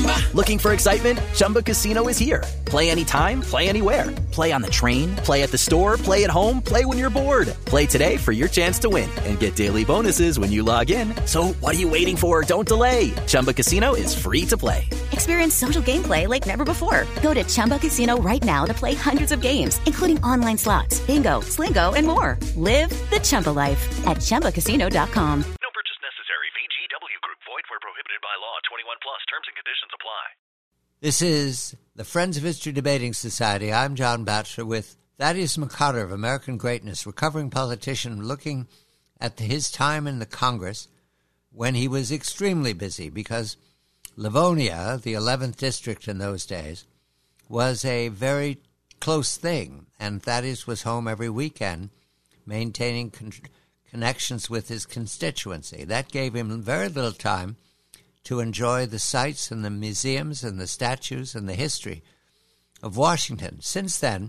Looking for excitement? Chumba Casino is here. Play anytime, play anywhere. Play on the train, play at the store, play at home, play when you're bored. Play today for your chance to win and get daily bonuses when you log in. So what are you waiting for? Don't delay. Chumba Casino is free to play. Experience social gameplay like never before. Go to Chumba Casino right now to play hundreds of games, including online slots, bingo, Slingo, and more. Live the Chumba life at ChumbaCasino.com. No purchase necessary. VGW Group. Void where prohibited by law. 21 plus. Terms and conditions apply. This is the Friends of History Debating Society. I'm John Batchelor with Thaddeus McCotter of American Greatness, recovering politician looking at his time in the Congress when he was extremely busy because Livonia, the 11th district in those days, was a very close thing, and Thaddeus was home every weekend maintaining connections with his constituency. That gave him very little time to enjoy the sights and the museums and the statues and the history of Washington. Since then,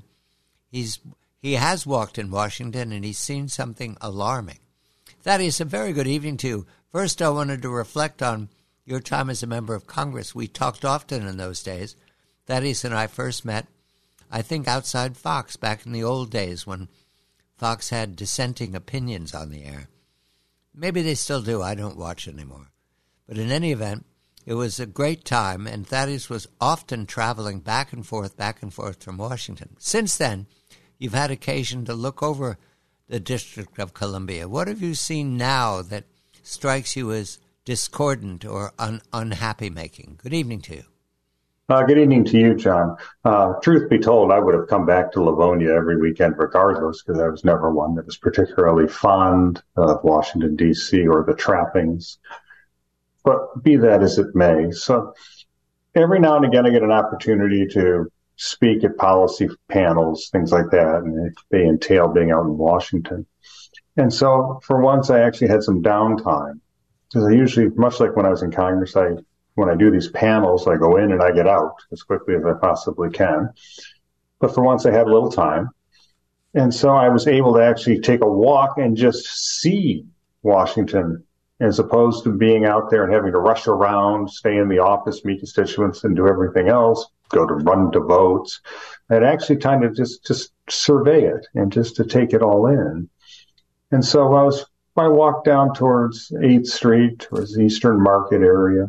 he has walked in Washington and he's seen something alarming. Thaddeus, a very good evening to you. First, I wanted to reflect on your time as a member of Congress. We talked often in those days. Thaddeus and I first met, I think, outside Fox back in the old days when Fox had dissenting opinions on the air. Maybe they still do. I don't watch anymore. But in any event, it was a great time, and Thaddeus was often traveling back and forth from Washington. Since then, you've had occasion to look over the District of Columbia. What have you seen now that strikes you as discordant or unhappy-making? Good evening to you. Good evening to you, John. Truth be told, I would have come back to Livonia every weekend regardless, because I was never one that was particularly fond of Washington, D.C. or the trappings. But be that as it may, so every now and again I get an opportunity to speak at policy panels, things like that, and they entail being out in Washington. And so for once I actually had some downtime, because I usually, much like when I was in Congress, when I do these panels, I go in and I get out as quickly as I possibly can. But for once I had a little time. And so I was able to actually take a walk and just see Washington, as opposed to being out there and having to rush around, stay in the office, meet constituents, and do everything else, go to run to votes. I'd actually kind of just survey it and just to take it all in. And so I walked down towards 8th Street, towards the Eastern Market area,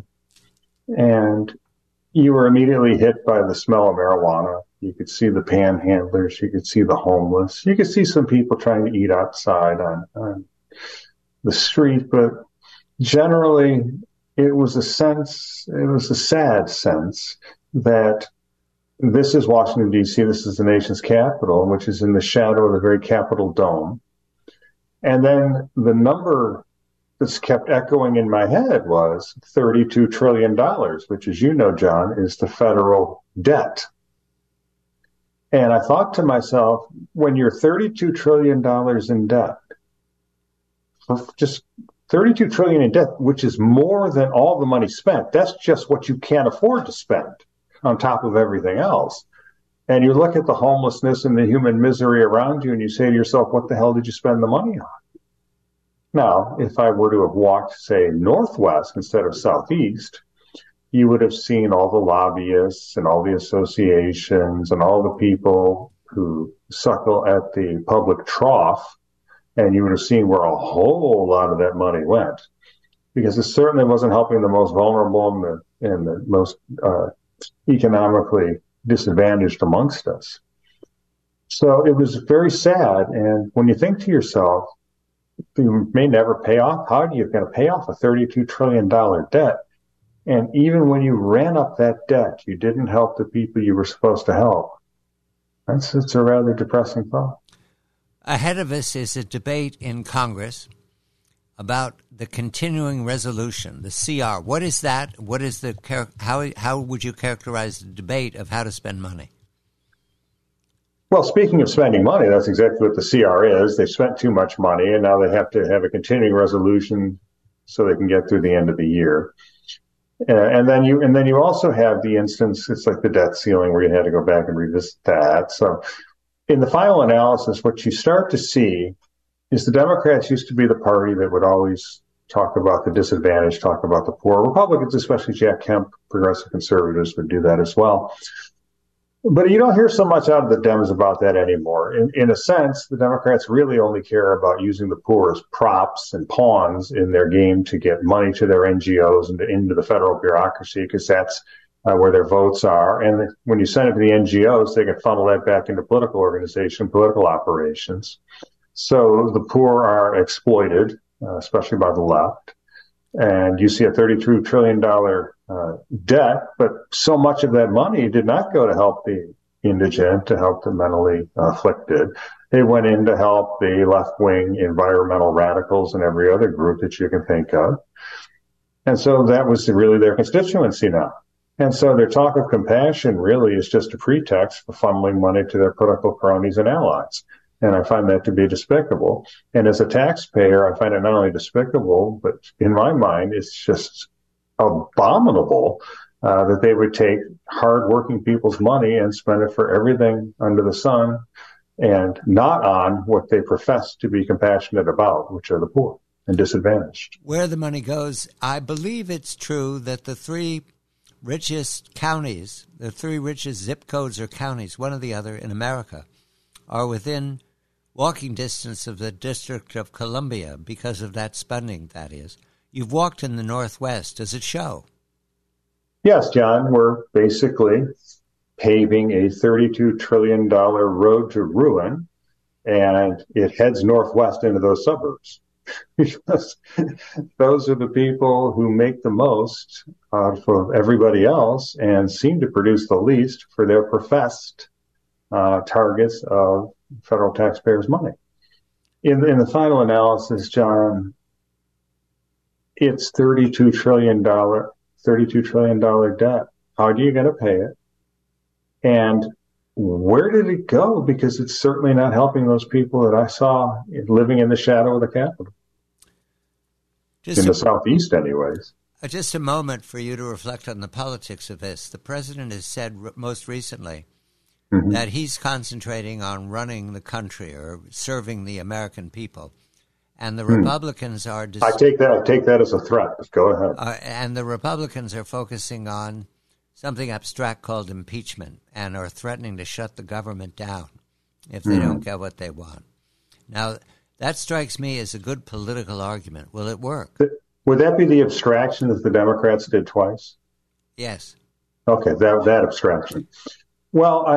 and you were immediately hit by the smell of marijuana. You could see the panhandlers. You could see the homeless. You could see some people trying to eat outside on the street, but generally, it was a sad sense that this is Washington, D.C., this is the nation's capital, which is in the shadow of the very Capitol dome. And then the number that's kept echoing in my head was $32 trillion, which, as you know, John, is the federal debt. And I thought to myself, when you're $32 trillion in debt, just $32 trillion in debt, which is more than all the money spent. That's just what you can't afford to spend on top of everything else. And you look at the homelessness and the human misery around you and you say to yourself, what the hell did you spend the money on? Now, if I were to have walked, say, northwest instead of southeast, you would have seen all the lobbyists and all the associations and all the people who suckle at the public trough. And you would have seen where a whole lot of that money went, because it certainly wasn't helping the most vulnerable and the most economically disadvantaged amongst us. So it was very sad. And when you think to yourself, you may never pay off. How are you going to pay off a $32 trillion debt? And even when you ran up that debt, you didn't help the people you were supposed to help. It's a rather depressing thought. Ahead of us is a debate in Congress about the continuing resolution, the CR. What is that? What is how would you characterize the debate of how to spend money? Well, speaking of spending money, that's exactly what the CR is. They've spent too much money, and now they have to have a continuing resolution so they can get through the end of the year. And then you also have the instance, it's like the debt ceiling, where you had to go back and revisit that. So in the final analysis, what you start to see is the Democrats used to be the party that would always talk about the disadvantaged, talk about the poor. Republicans, especially Jack Kemp, progressive conservatives, would do that as well. But you don't hear so much out of the Dems about that anymore. In a sense, the Democrats really only care about using the poor as props and pawns in their game to get money to their NGOs and into the federal bureaucracy, because that's where their votes are. And when you send it to the NGOs, they can funnel that back into political organization, political operations. So the poor are exploited, especially by the left. And you see a $32 trillion debt, but so much of that money did not go to help the indigent, to help the mentally afflicted. It went in to help the left-wing environmental radicals and every other group that you can think of. And so that was really their constituency now. And so their talk of compassion really is just a pretext for funneling money to their political cronies and allies. And I find that to be despicable. And as a taxpayer, I find it not only despicable, but in my mind, it's just abominable that they would take hardworking people's money and spend it for everything under the sun and not on what they profess to be compassionate about, which are the poor and disadvantaged. Where the money goes, I believe it's true that the three richest counties, the three richest zip codes or counties, one or the other in America, are within walking distance of the District of Columbia because of that spending, that is. You've walked in the Northwest. Does it show? Yes, John. We're basically paving a $32 trillion road to ruin, and it heads northwest into those suburbs. Because those are the people who make the most out of everybody else and seem to produce the least for their professed targets of federal taxpayers' money. In the final analysis, John, it's $32 trillion debt. How are you going to pay it? And where did it go? Because it's certainly not helping those people that I saw living in the shadow of the Capitol. In the Southeast, anyways. Just a moment for you to reflect on the politics of this. The president has said most recently that he's concentrating on running the country or serving the American people. And the Republicans are... I take that as a threat. Go ahead. And the Republicans are focusing on something abstract called impeachment and are threatening to shut the government down if they don't get what they want. Now, that strikes me as a good political argument. Will it work? Would that be the abstraction that the Democrats did twice? Yes. Okay, that abstraction. Well,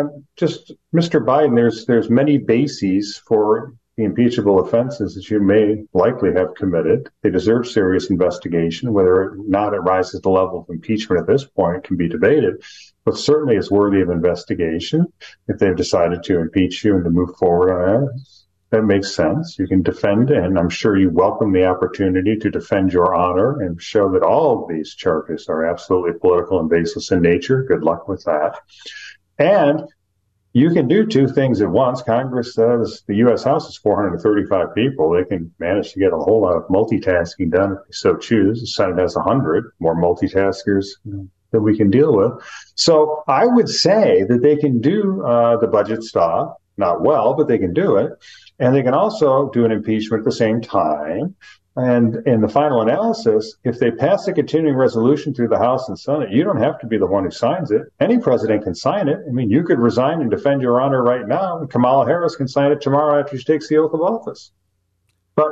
Mr. Biden, there's many bases for the impeachable offenses that you may likely have committed. They deserve serious investigation. Whether or not it rises to the level of impeachment at this point can be debated, but certainly it's worthy of investigation. If they've decided to impeach you and to move forward on that, that makes sense. You can defend, and I'm sure you welcome the opportunity to defend your honor and show that all of these charges are absolutely political and baseless in nature. Good luck with that. And you can do two things at once. Congress says the U.S. House is 435 people. They can manage to get a whole lot of multitasking done if they so choose. The Senate has 100 more multitaskers that we can deal with. So I would say that they can do the budget stuff, not well, but they can do it. And they can also do an impeachment at the same time. And in the final analysis, if they pass a continuing resolution through the House and Senate, you don't have to be the one who signs it. Any president can sign it. I mean, you could resign and defend your honor right now, and Kamala Harris can sign it tomorrow after she takes the oath of office. But,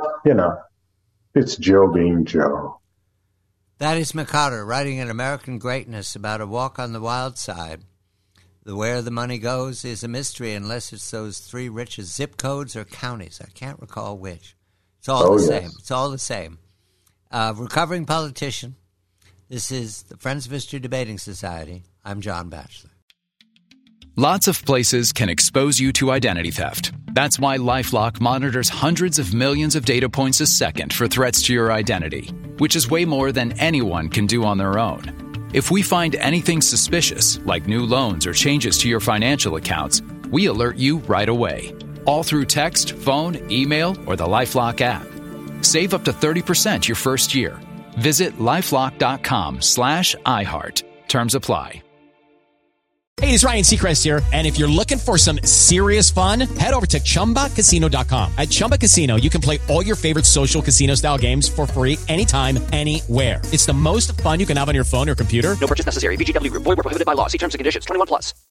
it's Joe being Joe. Thaddeus McCotter writing in American Greatness about a walk on the wild side. Where the money goes is a mystery unless it's those three richest zip codes or counties. I can't recall which. It's all the same. It's all the same. Recovering politician. This is the Friends of History Debating Society. I'm John Batchelor. Lots of places can expose you to identity theft. That's why LifeLock monitors hundreds of millions of data points a second for threats to your identity, which is way more than anyone can do on their own. If we find anything suspicious, like new loans or changes to your financial accounts, we alert you right away. All through text, phone, email, or the LifeLock app. Save up to 30% your first year. Visit LifeLock.com/iHeart. Terms apply. Hey, it's Ryan Seacrest here, and if you're looking for some serious fun, head over to ChumbaCasino.com. At Chumba Casino, you can play all your favorite social casino-style games for free anytime, anywhere. It's the most fun you can have on your phone or computer. No purchase necessary. VGW Group. Void where prohibited by law. See terms and conditions. 21+.